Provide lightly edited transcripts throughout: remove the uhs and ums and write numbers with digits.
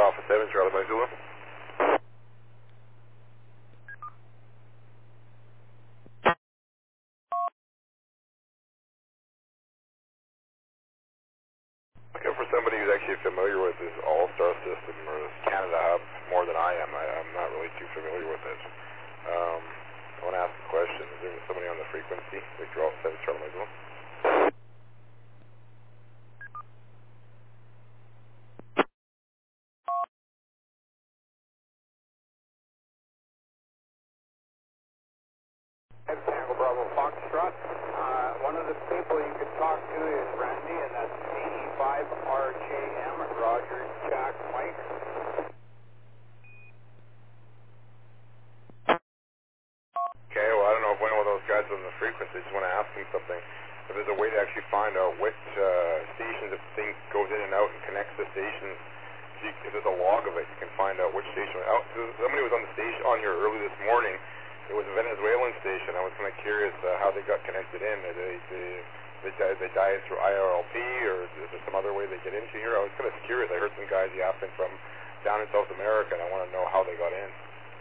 Alpha 7, Charlie Mike Zulu. Looking for somebody who's actually familiar with this All-Star system or this Canada Hub more than I am. I'm not really too familiar with it. I want to ask a question. Is there somebody on the frequency? Victor Alpha 7, Charlie Mike Zulu. Tango Bravo Foxtrot. One of the people you could talk to is Randy, and that's CE5RJM, Roger, Jack, Mike. Okay, well, I don't know if one of those guys on the frequency, just want to ask him something. If there's a way to actually find out which stations, if things goes in and out and connects the stations, if there's a log of it, you can find out which station. Somebody was on the station on here early this morning. It was a Venezuelan station. I was kind of curious how they got connected in. They die through IRLP, or is there some other way they get into here? I was kind of curious. I heard some guys yapping from down in South America, and I want to know how they got in.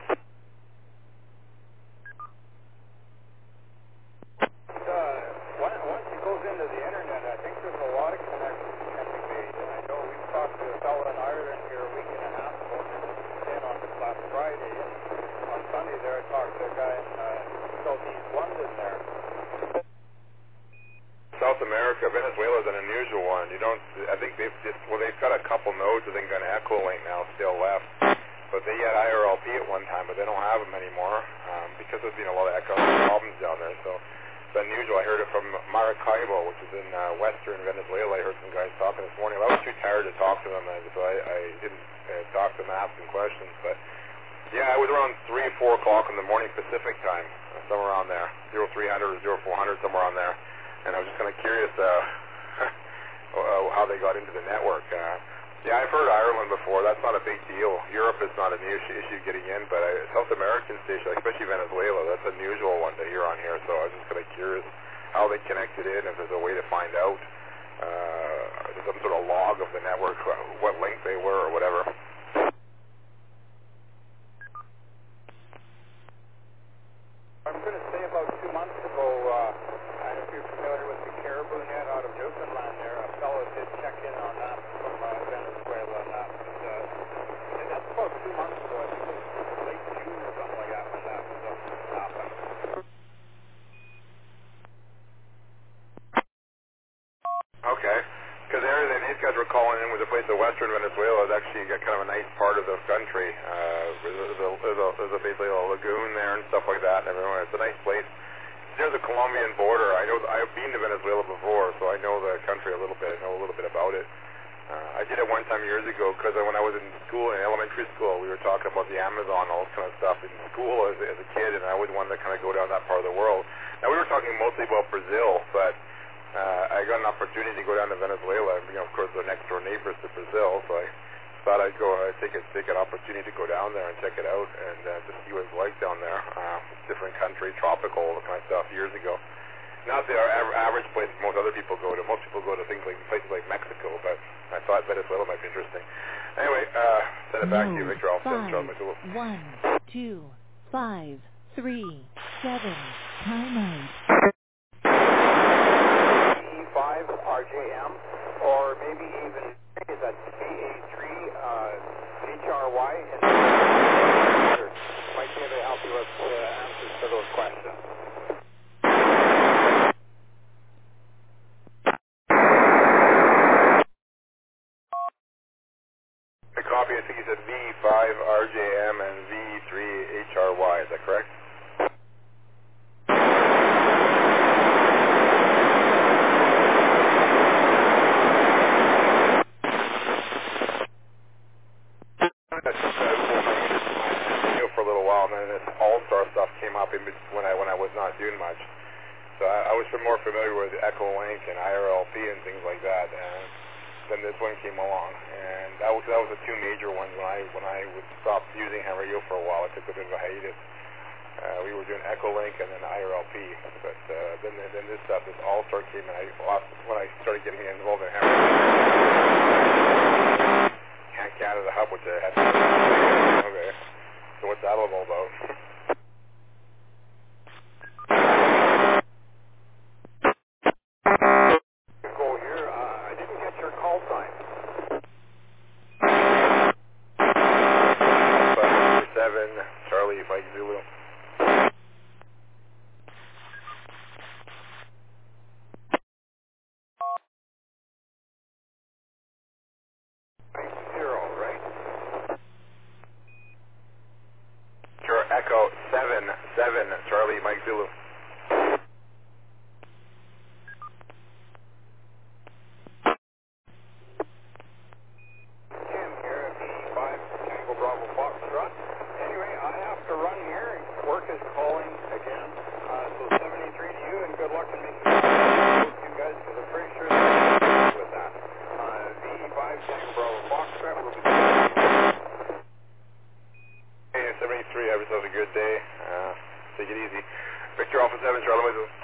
Once it goes into the internet, I think there's a lot of connections can be made. And I know we've talked to a fellow in Ireland here a week and a half ago, and on this last Friday, and on Sunday there I talked to a guy in southeast London there. South America, Venezuela is an unusual one. I think they've got a couple nodes, I think, on Echolink now still left. But they had IRLP at one time, but they don't have them anymore because there's been a lot of economic problems down there. So it's unusual. I heard it from Maracaibo, which is in western Venezuela. I heard some guys talking this morning. I was too tired to talk to them, so I didn't talk to them and ask them questions. But yeah, it was around 3 or 4 o'clock in the morning Pacific time, somewhere around there, 0300 or 0400, somewhere on there. And I was just kind of curious how they got into the network. Yeah, I've heard Ireland before. That's not a big deal. Europe is not an issue getting in, but South American station, especially Venezuela, that's an unusual one to hear on here. So I was just kind of curious how they connected in, if there's a way to find out some sort of log of the network, what link they were or whatever. I'm going to say about 2 months ago, and if you're familiar with the Caribou Net out of Newfoundland there, a fellow did check in on that from Venezuela and that. And that's about 2 months ago. I think it was late June or something like that when that happened. Okay. Because these guys were calling in with a place in western Venezuela. It's actually got kind of a nice part of the country. There's basically a lagoon there and stuff like that. And everyone, it's a nice place. Near the Colombian border. I've been to Venezuela before, so I know the country a little bit. I know a little bit about it. I did it one time years ago because when I was in school, in elementary school, we were talking about the Amazon, all this kind of stuff in school as a kid, and I always wanted to kind of go down that part of the world. Now, we were talking mostly about Brazil, but I got an opportunity to go down to Venezuela, and of course, the next door neighbors to Brazil, so I thought I'd go take an opportunity to go down there and check it out and to see what it's like down there. Different country, tropical kind of stuff years ago. Not the average place most other people go to. Most people go to things like places like Mexico, but I thought Venezuela might be interesting. Anyway, send it back to you, Victor Alpha 7, Charlie McCool. 1, 2, 5, 3, 7, time out. CE5 RJM, or maybe even that's VA3 HRY. Might be able to help you with answers to those questions. The copy, I think you said V5RJM and V3HRY, is that correct? For a little while, and then this All-Star stuff came up when I was not doing much. So I was more familiar with Echolink and IRLP and things like that, and then this one came along, and that was the two major ones when I would stop using ham radio for a while. I took a bit of a hiatus. We were doing Echolink and then IRLP, but then this stuff, this All-Star came, and when I started getting involved in ham radio. Canada hub, which I had. Okay. So what's that all about? Go here. I didn't get your call sign. 7, Charlie, Mike Zulu. Zero, right? Sure, Echo 7, Charlie, Mike Zulu. Jim here at the 5 Tango Bravo Foxtrot. Anyway, I have to run here. Work is calling again. So 73 to you, and good luck in making you guys, because I'm pretty sure they're with that. The 5 Tango Bravo Foxtrot will be... Hey, 73, have yourself a good day. Take it easy. Victor Alpha 7, Charlie, Mike Zulu.